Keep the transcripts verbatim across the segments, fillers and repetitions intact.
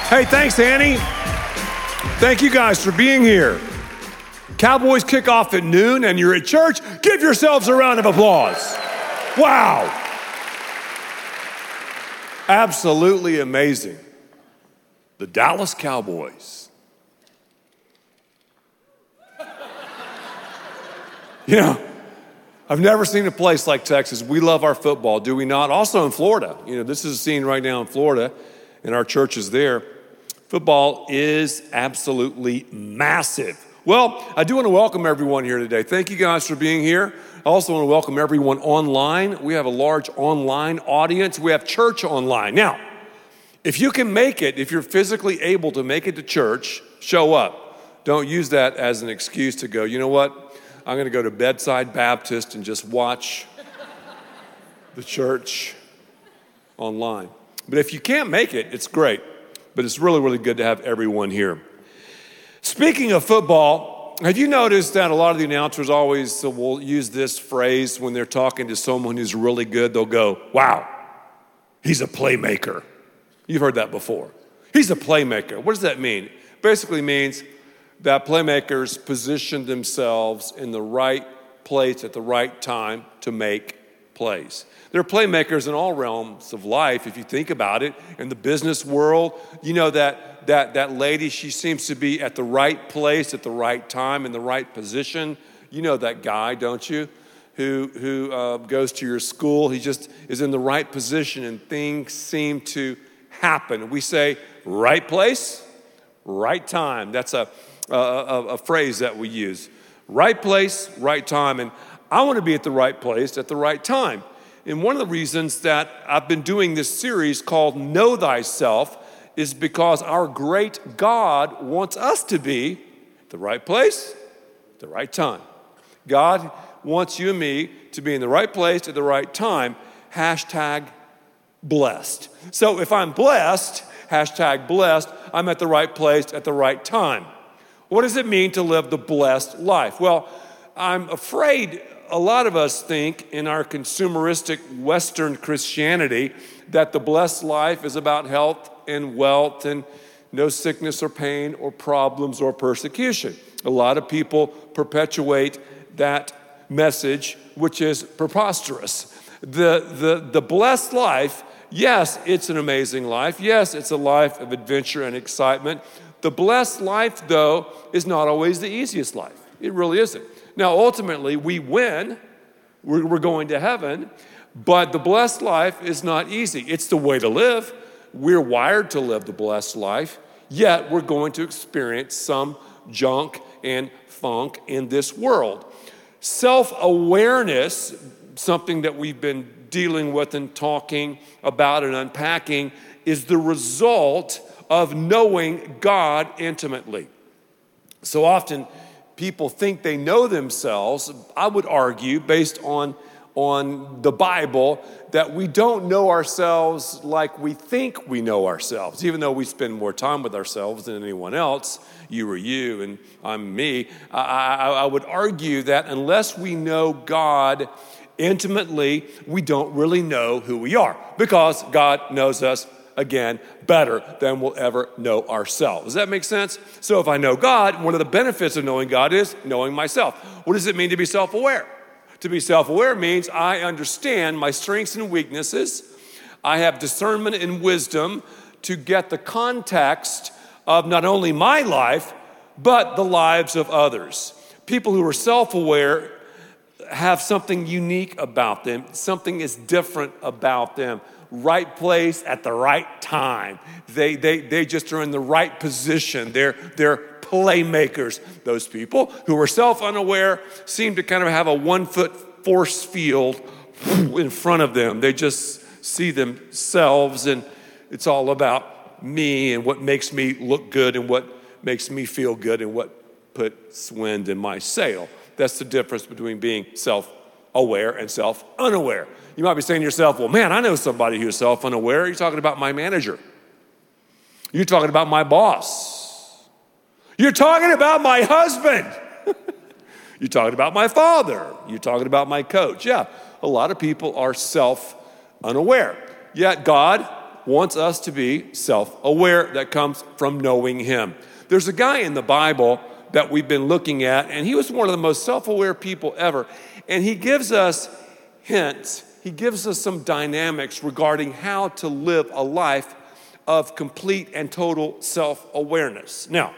Hey, thanks, Annie. Thank you guys for being here. Cowboys kick off at noon and you're at church. Give yourselves a round of applause. Wow. Absolutely amazing. The Dallas Cowboys. You know, I've never seen a place like Texas. We love our football, do we not? Also in Florida. You know, this is a scene right now in Florida, and our church is there. Football is absolutely massive. Well, I do want to welcome everyone here today. Thank you guys for being here. I also want to welcome everyone online. We have a large online audience. We have church online. Now, if you can make it, if you're physically able to make it to church, show up. Don't use that as an excuse to go, you know what? I'm going to go to Bedside Baptist and just watch the church online. But if you can't make it, it's great. But it's really, really good to have everyone here. Speaking of football, have you noticed that a lot of the announcers always will use this phrase when they're talking to someone who's really good? They'll go, wow, he's a playmaker. You've heard that before. He's a playmaker. What does that mean? Basically means that playmakers position themselves in the right place at the right time to make plays. There are playmakers in all realms of life, if you think about it. In the business world, you know that that that lady, she seems to be at the right place at the right time in the right position. You know that guy, don't you? Who who uh, goes to your school. He just is in the right position and things seem to happen. We say right place, right time. That's a a, a, a phrase that we use. Right place, right time. And I want to be at the right place at the right time. And one of the reasons that I've been doing this series called Know Thyself is because our great God wants us to be at the right place, at the right time. God wants you and me to be in the right place at the right time. Hashtag blessed. So if I'm blessed, hashtag blessed, I'm at the right place at the right time. What does it mean to live the blessed life? Well, I'm afraid a lot of us think in our consumeristic Western Christianity that the blessed life is about health and wealth and no sickness or pain or problems or persecution. A lot of people perpetuate that message, which is preposterous. The, the, the blessed life, yes, it's an amazing life. Yes, it's a life of adventure and excitement. The blessed life, though, is not always the easiest life. It really isn't. Now, ultimately, we win. We're, we're going to heaven. But the blessed life is not easy. It's the way to live. We're wired to live the blessed life. Yet, we're going to experience some junk and funk in this world. Self-awareness, something that we've been dealing with and talking about and unpacking, is the result of knowing God intimately. So often, people think they know themselves. I would argue, based on, on the Bible, that we don't know ourselves like we think we know ourselves, even though we spend more time with ourselves than anyone else. You are you, and I'm me. I, I, I would argue that unless we know God intimately, we don't really know who we are, because God knows us, again, better than we'll ever know ourselves. Does that make sense? So if I know God, one of the benefits of knowing God is knowing myself. What does it mean to be self-aware? To be self-aware means I understand my strengths and weaknesses. I have discernment and wisdom to get the context of not only my life, but the lives of others. People who are self-aware have something unique about them. Something is different about them. Right place at the right time. They they they just are in the right position. They're they're playmakers. Those people who are self-unaware seem to kind of have a one-foot force field in front of them. They just see themselves, and it's all about me and what makes me look good and what makes me feel good and what puts wind in my sail. That's the difference between being self-aware and self-unaware. You might be saying to yourself, well, man, I know somebody who's self-unaware. You're talking about my manager. You're talking about my boss. You're talking about my husband. You're talking about my father. You're talking about my coach. Yeah, a lot of people are self-unaware. Yet God wants us to be self-aware. That comes from knowing him. There's a guy in the Bible that we've been looking at, and he was one of the most self-aware people ever. And he gives us hints. He gives us some dynamics regarding how to live a life of complete and total self-awareness. Now,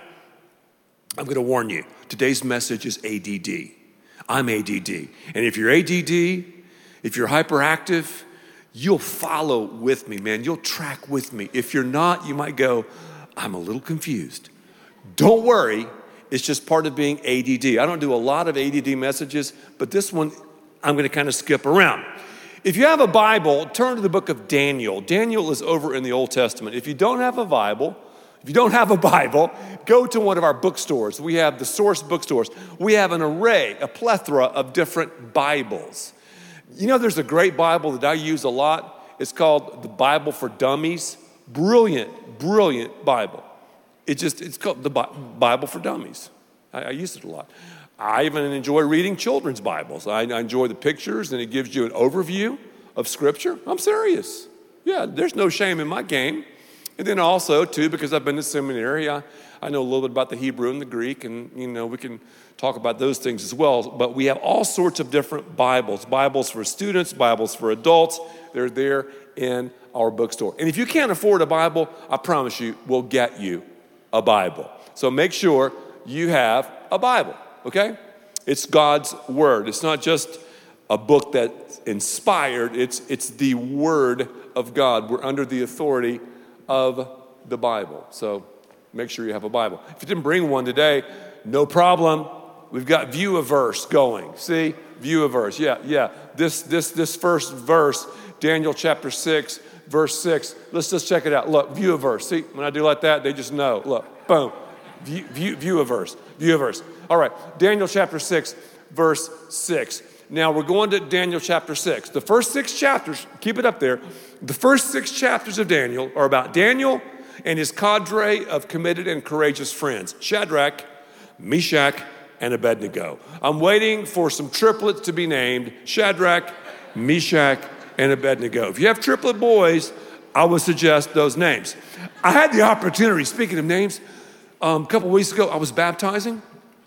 I'm going to warn you, today's message is A D D. I'm A D D. And if you're A D D, if you're hyperactive, you'll follow with me, man. You'll track with me. If you're not, you might go, I'm a little confused. Don't worry. It's just part of being A D D. I don't do a lot of A D D messages, but this one I'm going to kind of skip around. If you have a Bible, turn to the book of Daniel. Daniel is over in the Old Testament. If you don't have a Bible, if you don't have a Bible, go to one of our bookstores. We have the Source bookstores. We have an array, a plethora of different Bibles. You know, there's a great Bible that I use a lot. It's called the Bible for Dummies. Brilliant, brilliant Bible. It just, it's called the Bible for Dummies. I, I use it a lot. I even enjoy reading children's Bibles. I, I enjoy the pictures, and it gives you an overview of Scripture. I'm serious. Yeah, there's no shame in my game. And then also, too, because I've been to seminary, I, I know a little bit about the Hebrew and the Greek, and, you know, we can talk about those things as well. But we have all sorts of different Bibles. Bibles for students, Bibles for adults. They're there in our bookstore. And if you can't afford a Bible, I promise you, we'll get you a Bible. So make sure you have a Bible. Okay? It's God's word. It's not just a book that's inspired. It's, it's the word of God. We're under the authority of the Bible. So make sure you have a Bible. If you didn't bring one today, no problem. We've got View a Verse going. See? View a Verse. Yeah, yeah. This, this, this first verse, Daniel chapter six, verse six. Let's just check it out. Look, View a Verse. See? When I do like that, they just know. Look, boom. View, view, view a verse. View a verse. All right, Daniel chapter six, verse six. Now we're going to Daniel chapter six. The first six chapters, keep it up there. The first six chapters of Daniel are about Daniel and his cadre of committed and courageous friends, Shadrach, Meshach, and Abednego. I'm waiting for some triplets to be named, Shadrach, Meshach, and Abednego. If you have triplet boys, I would suggest those names. I had the opportunity, speaking of names, Um, a couple weeks ago, I was baptizing,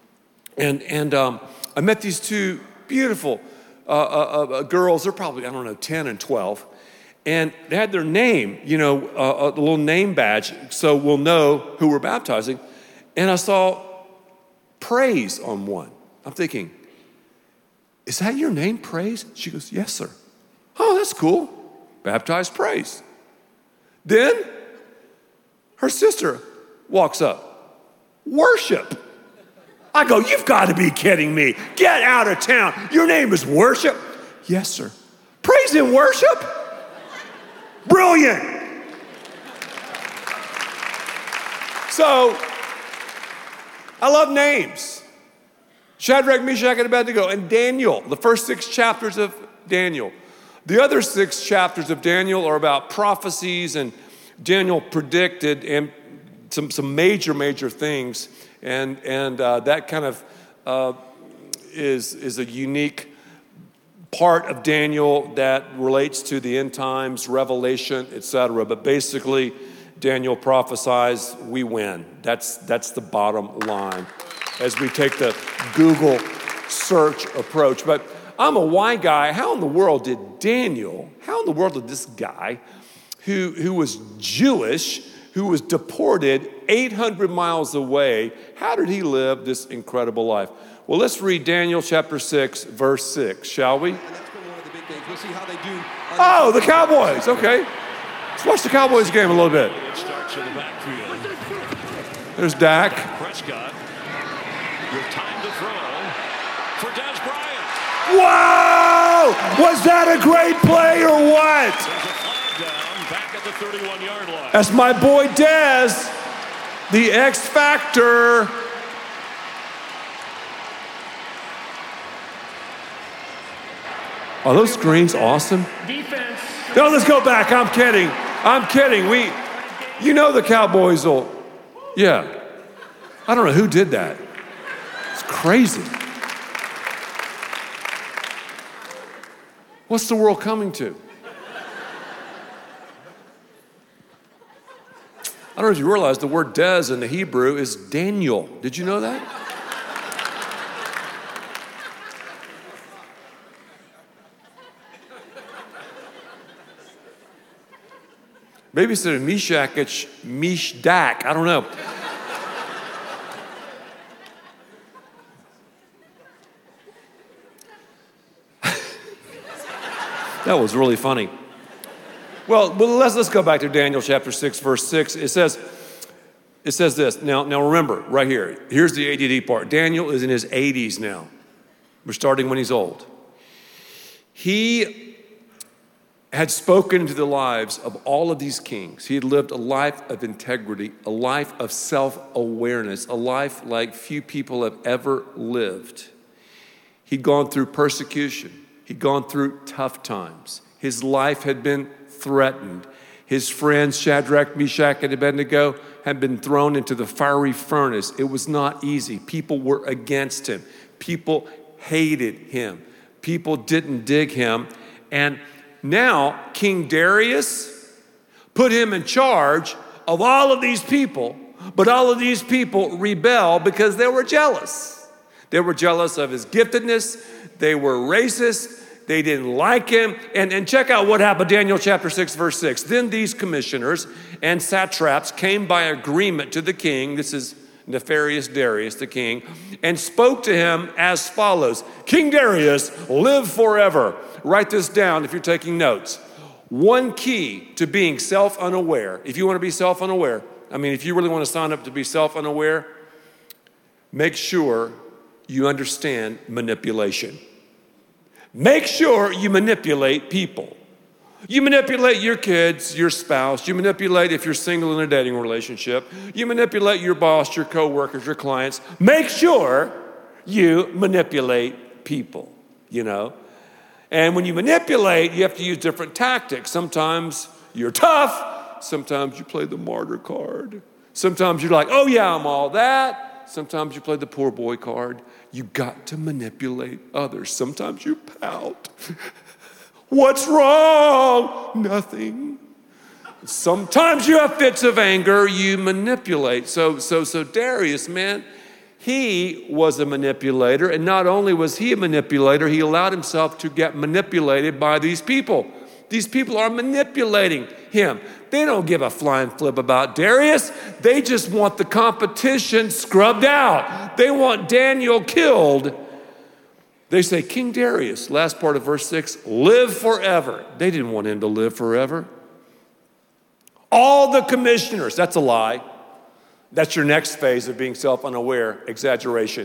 and and um, I met these two beautiful uh, uh, uh, girls. They're probably, I don't know, ten and twelve, and they had their name, you know, uh, a little name badge, so we'll know who we're baptizing. And I saw Praise on one. I'm thinking, is that your name, Praise? She goes, yes, sir. Oh, that's cool. Baptized Praise. Then her sister walks up. Worship. I go, you've got to be kidding me. Get out of town. Your name is Worship? Yes, sir. Praise and worship? Brilliant. So, I love names. Shadrach, Meshach, and Abednego, and Daniel, the first six chapters of Daniel. The other six chapters of Daniel are about prophecies, and Daniel predicted and Some, some major, major things, and and uh, that kind of uh, is is a unique part of Daniel that relates to the end times, Revelation, et cetera. But basically, Daniel prophesies, we win. That's that's the bottom line as we take the Google search approach. But I'm a why guy. How in the world did Daniel? How in the world did this guy, who who was Jewish, who was deported eight hundred miles away, how did he live this incredible life? Well, let's read Daniel chapter six, verse six, shall we? And that's been one of the big things. We'll see how they do. Oh, the Cowboys, okay. Let's watch the Cowboys game a little bit. It starts in the backfield. There's Dak. Prescott with time to throw for Dez Bryant. Whoa! Was that a great play or what? Back at the thirty-one-yard line. That's my boy Dez, the X Factor. Are those screens awesome? Defense. No, let's go back. I'm kidding. I'm kidding. We, you know the Cowboys will, yeah. I don't know who did that. It's crazy. What's the world coming to? I don't know if you realize the word Des in the Hebrew is Daniel. Did you know that? Maybe instead of Meshach, it's Meshach. I don't know. That was really funny. Well, well let's, let's go back to Daniel chapter six, verse six. It says, it says this. Now, now remember, right here, here's the A D D part. Daniel is in his eighties now. We're starting when he's old. He had spoken into the lives of all of these kings. He had lived a life of integrity, a life of self-awareness, a life like few people have ever lived. He'd gone through persecution. He'd gone through tough times. His life had been threatened. His friends, Shadrach, Meshach, and Abednego, had been thrown into the fiery furnace. It was not easy. People were against him. People hated him. People didn't dig him. And now, King Darius put him in charge of all of these people, but all of these people rebel because they were jealous. They were jealous of his giftedness. They were racist. They didn't like him. And, and check out what happened, Daniel chapter six, verse six. Then these commissioners and satraps came by agreement to the king. This is nefarious Darius, the king, and spoke to him as follows. King Darius, live forever. Write this down if you're taking notes. One key to being self-unaware, if you want to be self-unaware, I mean, if you really want to sign up to be self-unaware, make sure you understand manipulation. Make sure you manipulate people. You manipulate your kids, your spouse. You manipulate if you're single in a dating relationship. You manipulate your boss, your coworkers, your clients. Make sure you manipulate people, you know. And when you manipulate, you have to use different tactics. Sometimes you're tough. Sometimes you play the martyr card. Sometimes you're like, oh yeah, I'm all that. Sometimes you play the poor boy card. You got to manipulate others. Sometimes you pout. What's wrong? Nothing. Sometimes you have fits of anger. You manipulate. So, so, so Darius, man, he was a manipulator. And not only was he a manipulator, he allowed himself to get manipulated by these people. These people are manipulating him. They don't give a flying flip about Darius. They just want the competition scrubbed out. They want Daniel killed. They say, King Darius, last part of verse six, live forever. They didn't want him to live forever. All the commissioners, that's a lie. That's your next phase of being self-unaware, exaggeration.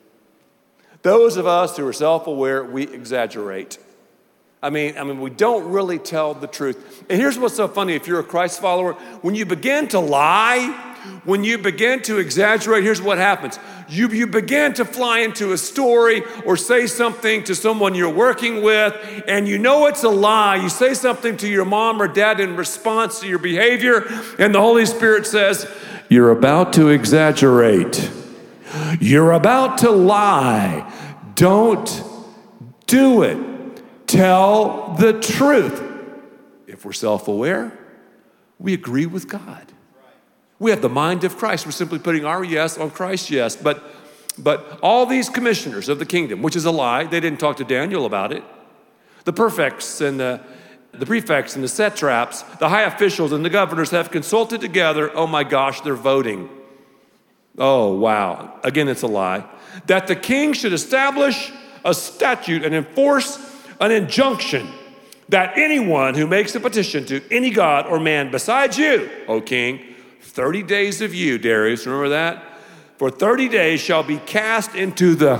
Those of us who are self-aware, we exaggerate. I mean, I mean, we don't really tell the truth. And here's what's so funny. If you're a Christ follower, when you begin to lie, when you begin to exaggerate, here's what happens. You, you begin to fly into a story or say something to someone you're working with, and you know it's a lie. You say something to your mom or dad in response to your behavior, and the Holy Spirit says, you're about to exaggerate. You're about to lie. Don't do it. Tell the truth. If we're self-aware, we agree with God. We have the mind of Christ. We're simply putting our yes on Christ's yes. But, but all these commissioners of the kingdom, which is a lie, they didn't talk to Daniel about it. The prefects and the, the prefects and the satraps, the high officials and the governors have consulted together. Oh my gosh, they're voting. Oh, wow. Again, it's a lie. That the king should establish a statute and enforce an injunction that anyone who makes a petition to any god or man besides you, O king, thirty days of you, Darius, remember that? For thirty days shall be cast into the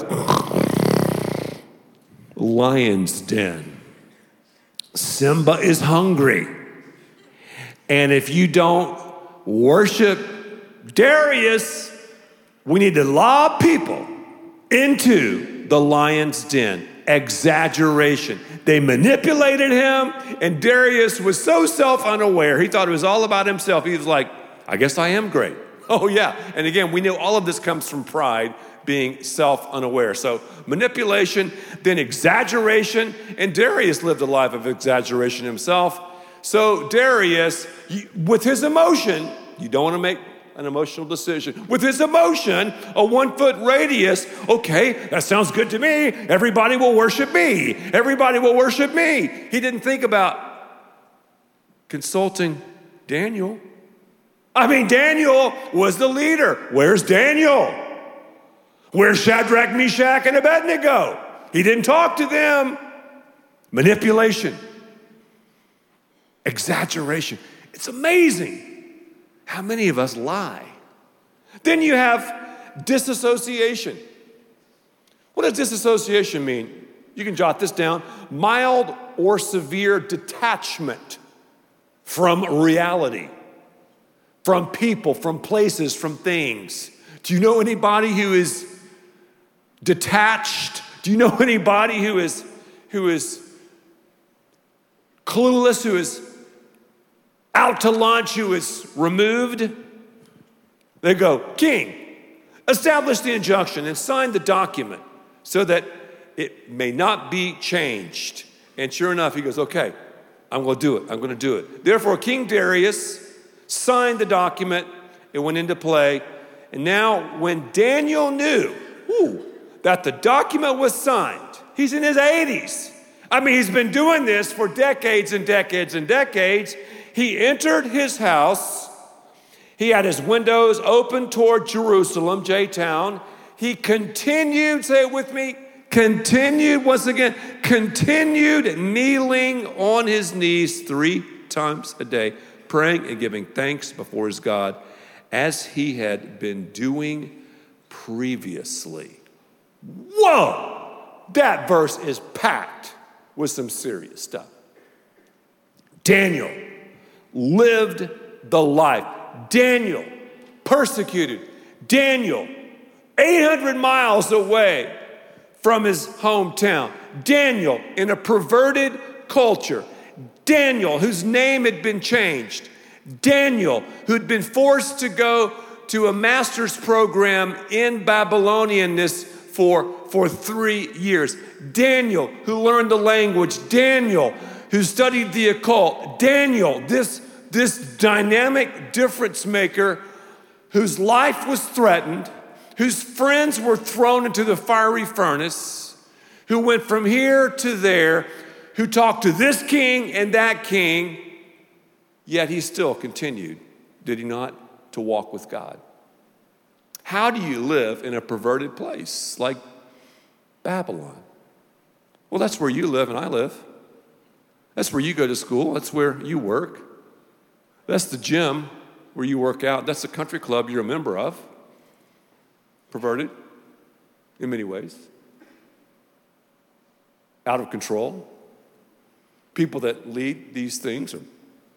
lion's den. Simba is hungry. And if you don't worship Darius, we need to lob people into the lion's den. Exaggeration. They manipulated him, and Darius was so self-unaware. He thought it was all about himself. He was like, I guess I am great. Oh, yeah. And again, we know all of this comes from pride, being self-unaware. So manipulation, then exaggeration, and Darius lived a life of exaggeration himself. So Darius, with his emotion, You don't want to make an emotional decision. With his emotion, a one-foot radius, okay, that sounds good to me. Everybody will worship me. Everybody will worship me. He didn't think about consulting Daniel. I mean, Daniel was the leader. Where's Daniel? Where's Shadrach, Meshach, and Abednego? He didn't talk to them. Manipulation. Exaggeration. It's amazing how many of us lie. Then you have disassociation. What does disassociation mean? You can jot this down. Mild or severe detachment from reality, from people, from places, from things. Do you know anybody who is detached? Do you know anybody who is who is clueless, who is out to lunch, who is removed? They go, King, establish the injunction and sign the document so that it may not be changed. And sure enough, he goes, okay, I'm going to do it. I'm going to do it. Therefore, King Darius signed the document. It went into play. And now when Daniel knew whew, that the document was signed, he's in his eighties. I mean, he's been doing this for decades and decades and decades. He entered his house. He had his windows open toward Jerusalem, J-Town. He continued, say it with me, continued, once again, continued kneeling on his knees three times a day, praying and giving thanks before his God, as he had been doing previously. Whoa! That verse is packed with some serious stuff. Daniel lived the life. Daniel persecuted. Daniel, eight hundred miles away from his hometown. Daniel in a perverted culture. Daniel, whose name had been changed. Daniel, who'd been forced to go to a master's program in Babylonianness for, for three years. Daniel, who learned the language. Daniel, who studied the occult. Daniel, this, this dynamic difference maker whose life was threatened, whose friends were thrown into the fiery furnace, who went from here to there, who talked to this king and that king, yet he still continued, did he not, to walk with God. How do you live in a perverted place like Babylon? Well, that's where you live and I live. That's where you go to school. That's where you work. That's the gym where you work out. That's the country club you're a member of. Perverted in many ways. Out of control. People that lead these things are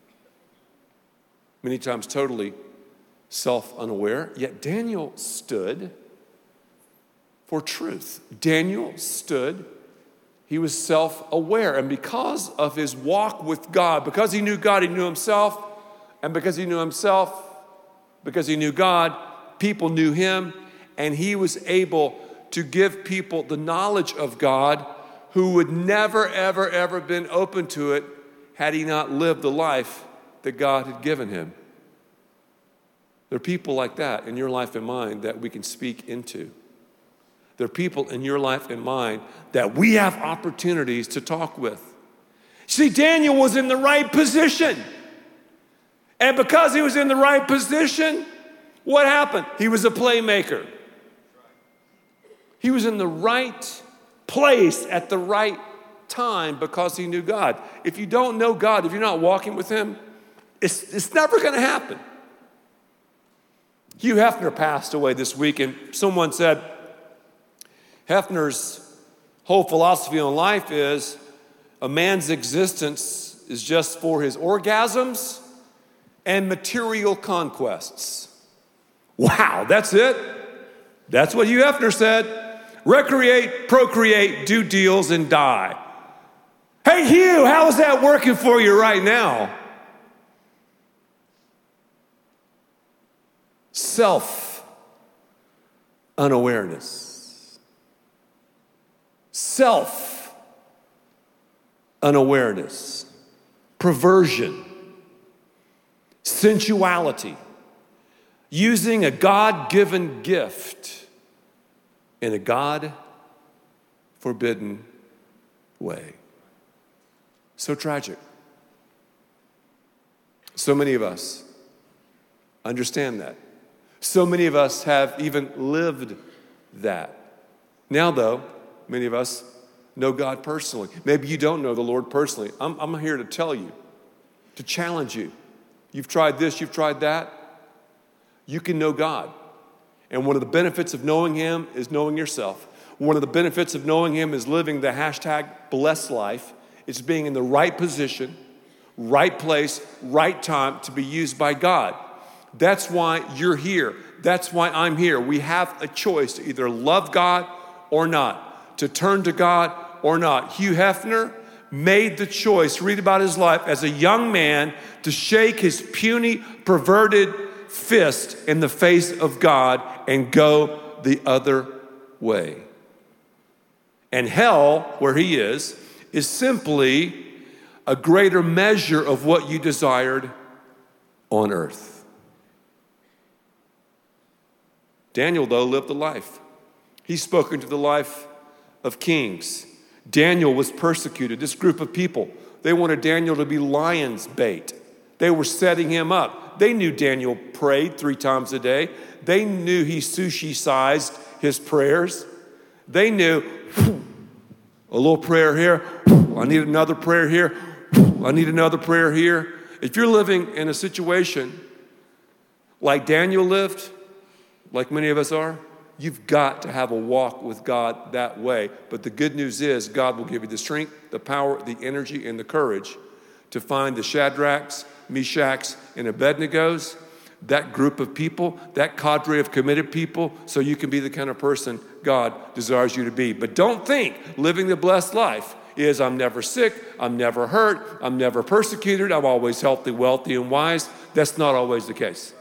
many times totally self-unaware. Yet Daniel stood for truth. Daniel stood. He was self-aware. And because of his walk with God, because he knew God, he knew himself. And because he knew himself, because he knew God, people knew him. And he was able to give people the knowledge of God who would never, ever, ever been open to it had he not lived the life that God had given him. There are people like that in your life and mine that we can speak into. There are people in your life and mine that we have opportunities to talk with. See, Daniel was in the right position. And because he was in the right position, what happened? He was a playmaker. He was in the right place at the right time because he knew God. If you don't know God, if you're not walking with him, it's, it's never going to happen. Hugh Hefner passed away this week, and someone said Hefner's whole philosophy on life is a man's existence is just for his orgasms and material conquests. Wow, that's it? That's what Hugh Hefner said. Recreate, procreate, do deals, and die. Hey, Hugh, how is that working for you right now? Self-unawareness. Self-unawareness. Perversion. Sensuality. using a God-given gift in a God-forbidden way. So tragic. So many of us understand that. So many of us have even lived that. Now, though, many of us know God personally. Maybe you don't know the Lord personally. I'm, I'm here to tell you, to challenge you. You've tried this, you've tried that. You can know God. And one of the benefits of knowing Him is knowing yourself. One of the benefits of knowing Him is living the hashtag blessed life. It's being in the right position, right place, right time to be used by God. That's why you're here. That's why I'm here. We have a choice to either love God or not, to turn to God or not. Hugh Hefner made the choice, read about his life, as a young man to shake his puny, perverted fist in the face of God and go the other way. And hell, where he is, is simply a greater measure of what you desired on earth. Daniel, though, lived a life. He spoke into the life of kings. Daniel was persecuted. This group of people, they wanted Daniel to be lion's bait. They were setting him up. They knew Daniel prayed three times a day. They knew he sushi-sized his prayers. They knew, a little prayer here, I need another prayer here, I need another prayer here. If you're living in a situation like Daniel lived, like many of us are, you've got to have a walk with God that way. But the good news is God will give you the strength, the power, the energy, and the courage to find the Shadrachs, Meshachs, and Abednegos, that group of people, that cadre of committed people, so you can be the kind of person God desires you to be. But don't think living the blessed life is I'm never sick, I'm never hurt, I'm never persecuted, I'm always healthy, wealthy, and wise. That's not always the case.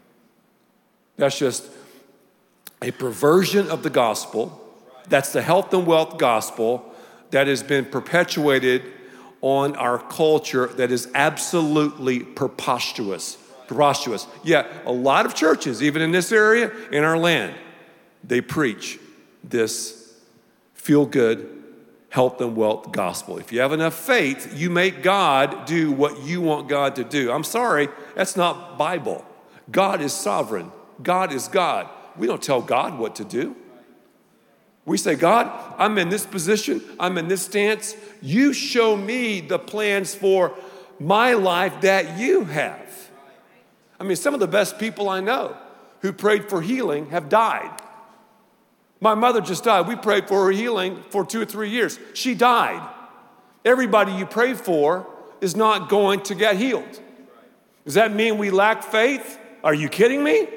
That's just a perversion of the gospel. That's the health and wealth gospel that has been perpetuated on our culture that is absolutely preposterous. Preposterous. Yet a lot of churches, even in this area, in our land, they preach this feel-good health and wealth gospel. If you have enough faith, you make God do what you want God to do. I'm sorry, that's not Bible. God is sovereign. God is God. We don't tell God what to do. We say, God, I'm in this position. I'm in this stance. You show me the plans for my life that you have. I mean, some of the best people I know who prayed for healing have died. My mother just died. We prayed for her healing for two or three years. She died. Everybody you pray for is not going to get healed. Does that mean we lack faith? Are you kidding me?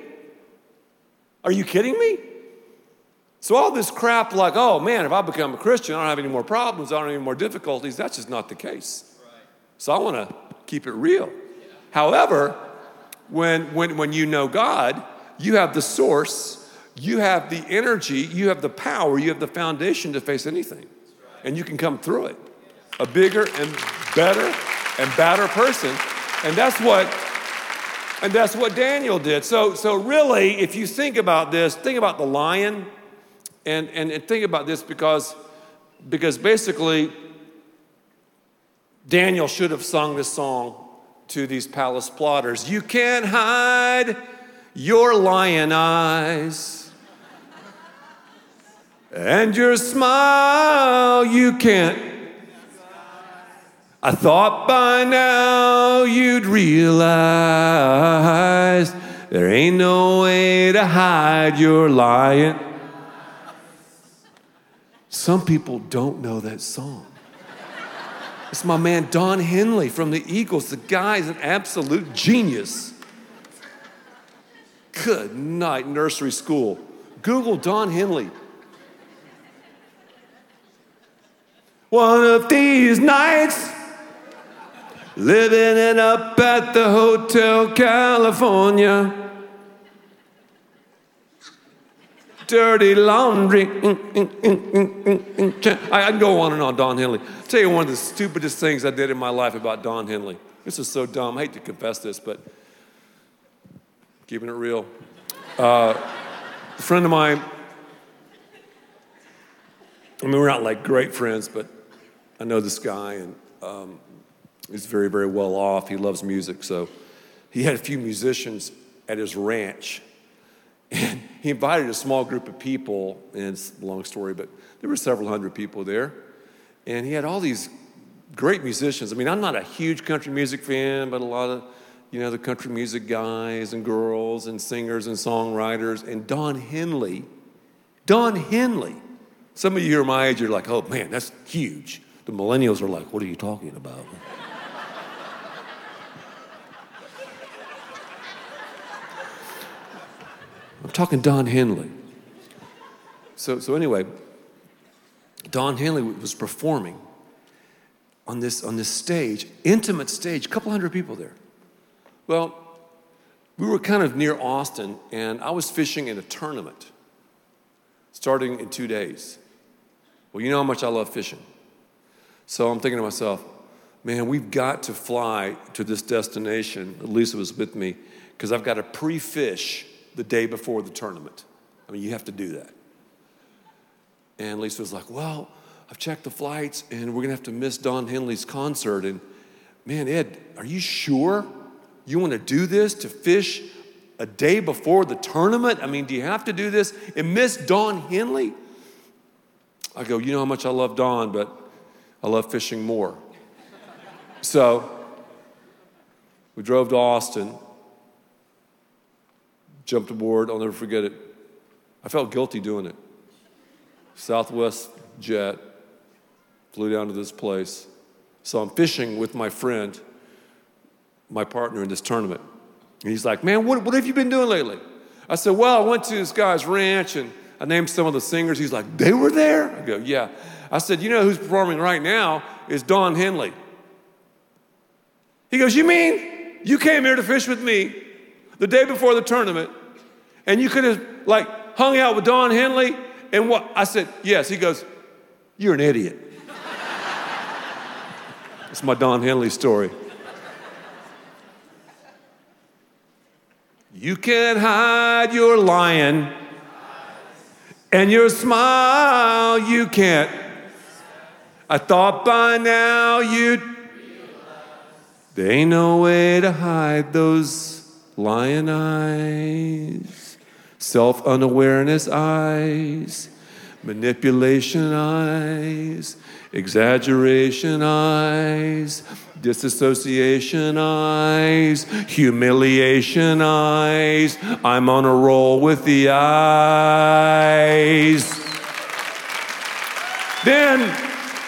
Are you kidding me? So all this crap like, oh man, if I become a Christian, I don't have any more problems, I don't have any more difficulties, that's just not the case. So I want to keep it real. However, when, when, when you know God, you have the source, you have the energy, you have the power, you have the foundation to face anything. And you can come through it. A bigger and better and badder person. And that's what And that's what Daniel did. So, so really, if you think about this, think about the lion, and, and, and think about this because, because basically, Daniel should have sung this song to these palace plotters. You can't hide your lion eyes, and your smile you can't. I thought by now you'd realize there ain't no way to hide your lion. Some people don't know that song. It's my man Don Henley from the Eagles. The guy's an absolute genius. Good night, nursery school. Google Don Henley. One of these nights, living it up at the Hotel California. Dirty laundry. I can go on and on, Don Henley. I'll tell you one of the stupidest things I did in my life about Don Henley. This is so dumb. I hate to confess this, but keeping it real. Uh, a friend of mine, I mean, we're not like great friends, but I know this guy, and um, he's very, very well off. He loves music, so he had a few musicians at his ranch, and he invited a small group of people, and it's a long story, but there were several hundred people there, and he had all these great musicians. I mean, I'm not a huge country music fan, but a lot of, you know, the country music guys and girls and singers and songwriters, and Don Henley, Don Henley. Some of you here my age, you're like, oh man, that's huge. The millennials are like, what are you talking about? I'm talking Don Henley. So, so anyway, Don Henley was performing on this, on this stage, intimate stage, a couple hundred people there. Well, we were kind of near Austin, and I was fishing in a tournament starting in two days. Well, you know how much I love fishing. So I'm thinking to myself, man, we've got to fly to this destination. Lisa was with me, because I've got to pre-fish the day before the tournament. I mean, you have to do that. And Lisa was like, well, I've checked the flights, and we're going to have to miss Don Henley's concert. And man, Ed, are you sure you want to do this, to fish a day before the tournament? I mean, do you have to do this and miss Don Henley? I go, you know how much I love Don, but I love fishing more. So we drove to Austin, jumped aboard. I'll never forget it. I felt guilty doing it. Southwest jet, flew down to this place. So I'm fishing with my friend, my partner in this tournament. And he's like, man, what, what have you been doing lately? I said, well, I went to this guy's ranch, and I named some of the singers. He's like, they were there? I go, yeah. I said, you know who's performing right now is Don Henley. He goes, you mean you came here to fish with me the day before the tournament, and you could have, like, hung out with Don Henley? And what? I said, yes. He goes, you're an idiot. It's my Don Henley story. You can't hide your lion, and your smile you can't. I thought by now you'd. There ain't no way to hide those lion eyes, self-unawareness eyes, manipulation eyes, exaggeration eyes, disassociation eyes, humiliation eyes. I'm on a roll with the eyes. Then,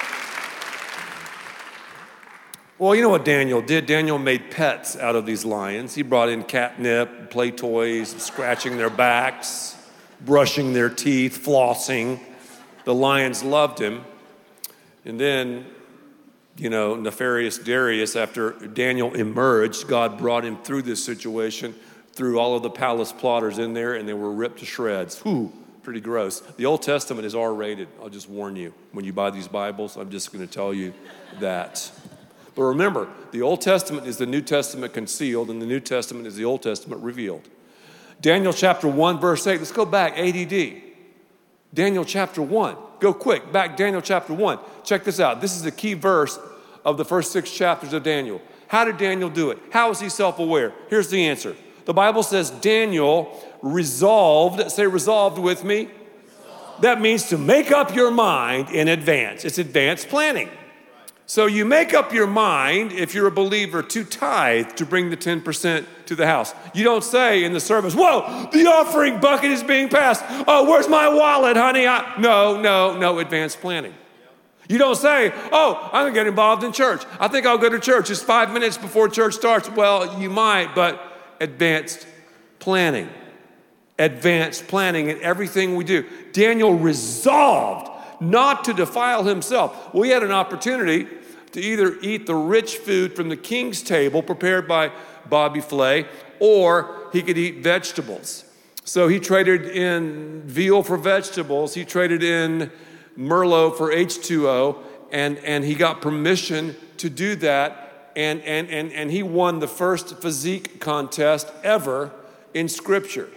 well, you know what Daniel did? Daniel made pets out of these lions. He brought in catnip, play toys, scratching their backs, brushing their teeth, flossing. The lions loved him. And then, you know, nefarious Darius, after Daniel emerged, God brought him through this situation, threw all of the palace plotters in there, and they were ripped to shreds. Whew, pretty gross. The Old Testament is R rated. I'll just warn you. When you buy these Bibles, I'm just going to tell you that. But remember, the Old Testament is the New Testament concealed, and the New Testament is the Old Testament revealed. Daniel chapter one, verse eight. Let's go back, A D D. Daniel chapter one. Go quick, back Daniel chapter one. Check this out. This is the key verse of the first six chapters of Daniel. How did Daniel do it? How is he self-aware? Here's the answer. The Bible says Daniel resolved, say resolved with me. Resolved. That means to make up your mind in advance. It's advanced planning. So you make up your mind, if you're a believer, to tithe, to bring the ten percent to the house. You don't say in the service, whoa, the offering bucket is being passed. Oh, where's my wallet, honey? I... No, no, no, advanced planning. You don't say, oh, I'm going to get involved in church. I think I'll go to church. It's five minutes before church starts. Well, you might, but advanced planning. Advanced planning in everything we do. Daniel resolved not to defile himself. Well, he had an opportunity to either eat the rich food from the king's table prepared by Bobby Flay, or he could eat vegetables. So he traded in veal for vegetables. He traded in Merlot for H two O, and, and he got permission to do that, and, and, and, and he won the first physique contest ever in Scripture.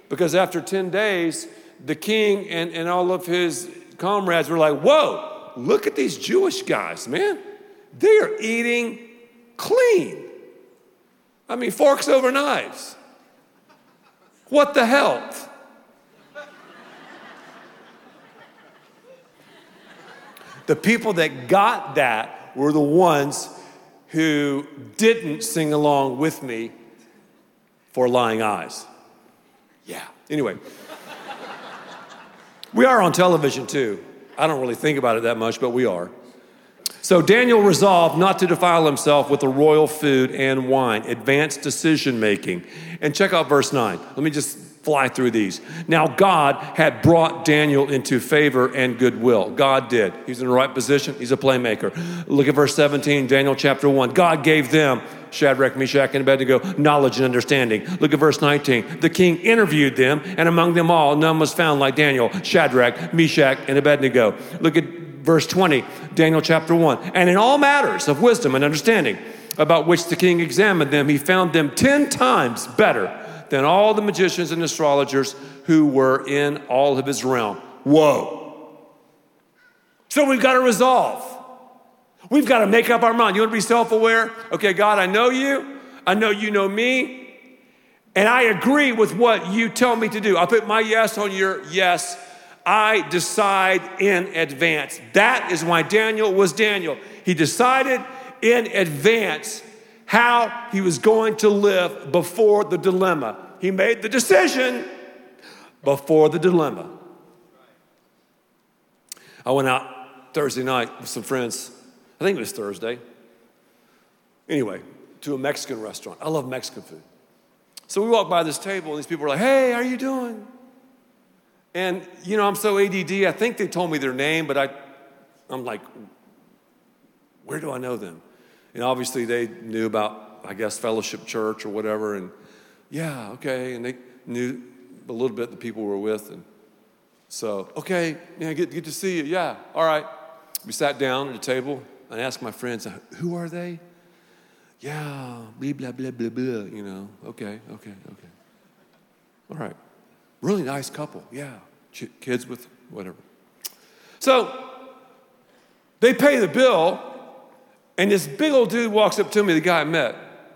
because after ten days, the king and, and all of his comrades were like, whoa, look at these Jewish guys, man. They are eating clean. I mean, forks over knives. What the health? The people that got that were the ones who didn't sing along with me for lying eyes. Yeah. Anyway, we are on television too. I don't really think about it that much, but we are. So Daniel resolved not to defile himself with the royal food and wine, advanced decision making. And check out verse nine. Let me just fly through these. Now God had brought Daniel into favor and goodwill. God did. He's in the right position. He's a playmaker. Look at verse seventeen, Daniel chapter one. God gave them, Shadrach, Meshach, and Abednego, knowledge and understanding. Look at verse nineteen. The king interviewed them, and among them all, none was found like Daniel, Shadrach, Meshach, and Abednego. Look at verse twenty, Daniel chapter one. And in all matters of wisdom and understanding about which the king examined them, he found them ten times better than all the magicians and astrologers who were in all of his realm. Whoa. So we've got to resolve. We've got to make up our mind. You want to be self-aware? Okay, God, I know you. I know you know me. And I agree with what you tell me to do. I put my yes on your yes. I decide in advance. That is why Daniel was Daniel. He decided in advance how he was going to live before the dilemma. He made the decision before the dilemma. I went out Thursday night with some friends. I think it was Thursday. Anyway, to a Mexican restaurant. I love Mexican food. So we walked by this table, and these people were like, hey, how are you doing? And, you know, I'm so A D D, I think they told me their name, but I, I'm like, where do I know them? And obviously they knew about, I guess, Fellowship Church or whatever. And yeah, okay. And they knew a little bit the people we were with. And so, okay, yeah, good, good to see you. Yeah, all right. We sat down at a table and asked my friends, who are they? Yeah, blah, blah, blah, blah, blah, you know. Okay, okay, okay. All right. Really nice couple. Yeah, Ch- kids with whatever. So they pay the bill. And this big old dude walks up to me, the guy I met.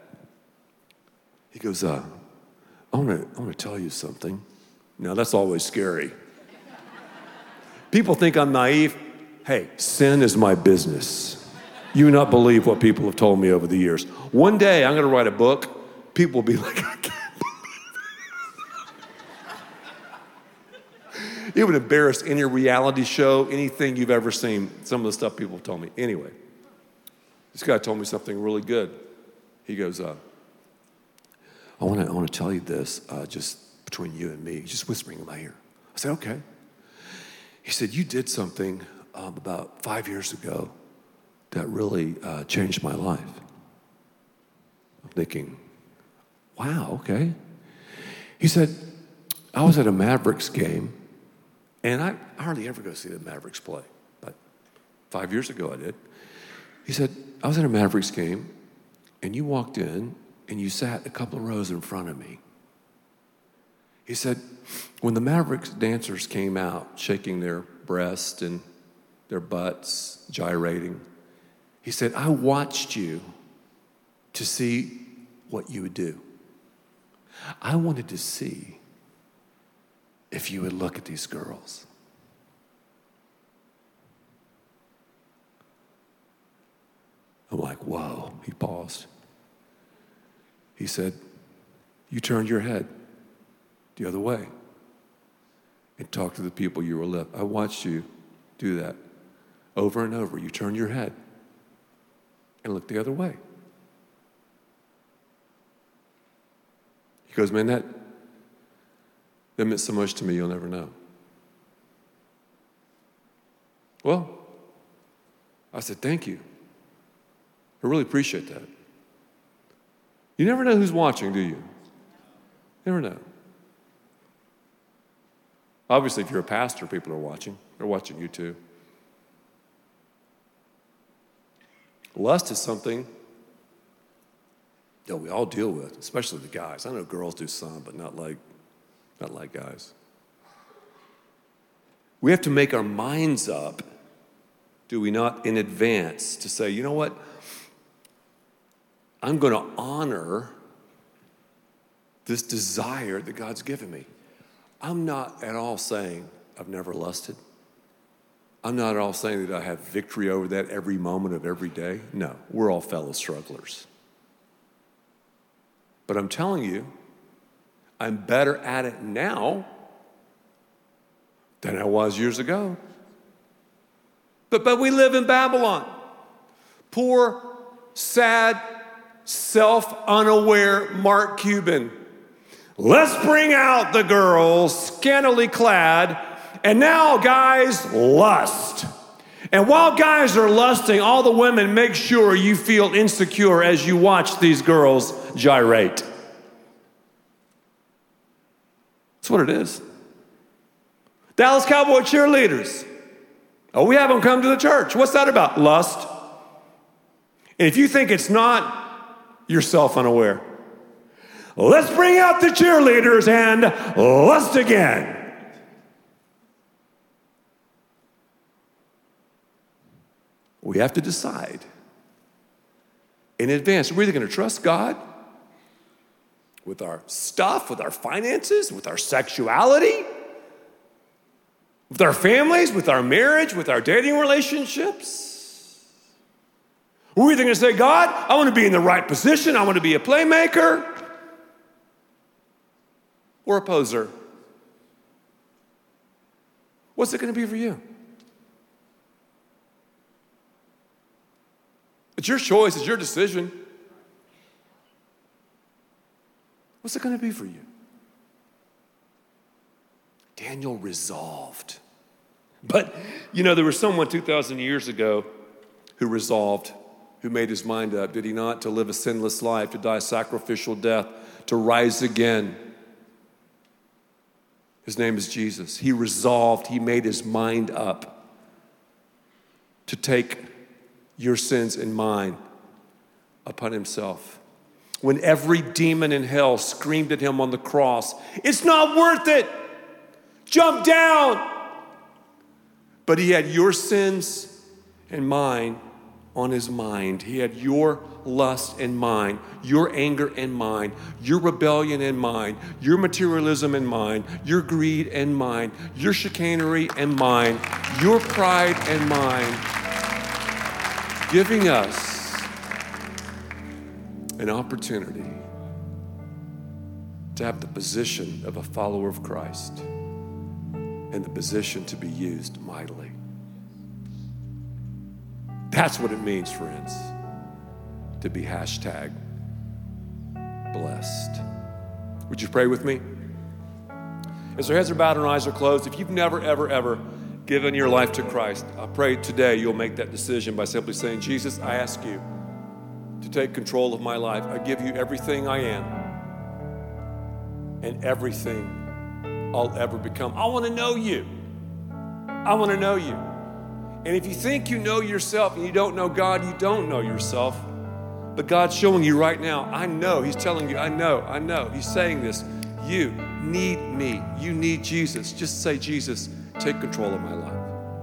He goes, uh, I want to I want to tell you something. Now, that's always scary. People think I'm naive. Hey, sin is my business. You would not believe what people have told me over the years. One day, I'm going to write a book. People will be like, I can't believe it. It would embarrass any reality show, anything you've ever seen, some of the stuff people have told me. Anyway. This guy told me something really good. He goes, uh, I want to I want to tell you this, uh, just between you and me. He's just whispering in my ear. I said, okay. He said, you did something um, about five years ago that really uh, changed my life. I'm thinking, wow, okay. He said, I was at a Mavericks game, and I hardly ever go see the Mavericks play, but five years ago I did. He said, I was at a Mavericks game, and you walked in, and you sat a couple of rows in front of me. He said, when the Mavericks dancers came out, shaking their breasts and their butts, gyrating, he said, I watched you to see what you would do. I wanted to see if you would look at these girls. I'm like, whoa. He paused. He said, you turned your head the other way and talked to the people you were with. I watched you do that over and over. You turned your head and looked the other way. He goes, man, that, that meant so much to me, you'll never know. Well, I said, thank you. I really appreciate that. You never know who's watching, do you? Never know. Obviously, if you're a pastor, people are watching. They're watching you too. Lust is something that we all deal with, especially the guys. I know girls do some, but not like Not like guys. We have to make our minds up, do we not, in advance to say, you know what? I'm going to honor this desire that God's given me. I'm not at all saying I've never lusted. I'm not at all saying that I have victory over that every moment of every day. No, we're all fellow strugglers. But I'm telling you, I'm better at it now than I was years ago. But, but we live in Babylon. Poor, sad, self-unaware Mark Cuban. Let's bring out the girls, scantily clad, and now guys, lust. And while guys are lusting, all the women, make sure you feel insecure as you watch these girls gyrate. That's what it is. Dallas Cowboy cheerleaders. Oh, we have them come to the church. What's that about? Lust. And if you think it's not, you're self-unaware. Let's bring out the cheerleaders and lust again. We have to decide in advance. We're either going to trust God with our stuff, with our finances, with our sexuality, with our families, with our marriage, with our dating relationships. We're either going to say, God, I want to be in the right position. I want to be a playmaker, or a poser. What's it going to be for you? It's your choice. It's your decision. What's it going to be for you? Daniel resolved. But, you know, there was someone two thousand years ago who resolved, who made his mind up, did he not? To live a sinless life, to die a sacrificial death, to rise again. His name is Jesus. He resolved, he made his mind up to take your sins and mine upon himself. When every demon in hell screamed at him on the cross, it's not worth it. Jump down. But he had your sins and mine on his mind. He had your lust and mine, your anger and mine, your rebellion and mine, your materialism and mine, your greed and mine, your chicanery and mine, your pride and mine, giving us an opportunity to have the position of a follower of Christ and the position to be used mightily. That's what it means, friends, to be hashtag blessed. Would you pray with me? As our heads are bowed and our eyes are closed, if you've never, ever, ever given your life to Christ, I pray today you'll make that decision by simply saying, Jesus, I ask you to take control of my life. I give you everything I am and everything I'll ever become. I want to know you. I want to know you. And if you think you know yourself and you don't know God, you don't know yourself. But God's showing you right now, I know. He's telling you, I know, I know. He's saying this. You need me. You need Jesus. Just say, Jesus, take control of my life.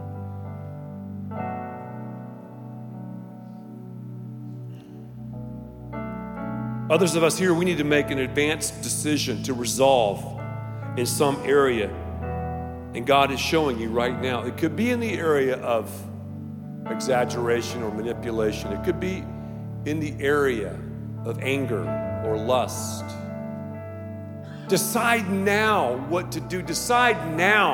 Others of us here, we need to make an advanced decision to resolve in some area. And God is showing you right now. It could be in the area of exaggeration or manipulation. It could be in the area of anger or lust. Decide now what to do. Decide now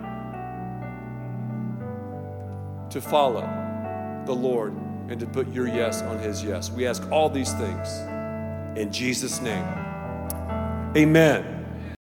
to follow the Lord and to put your yes on his yes. We ask all these things in Jesus' name. Amen.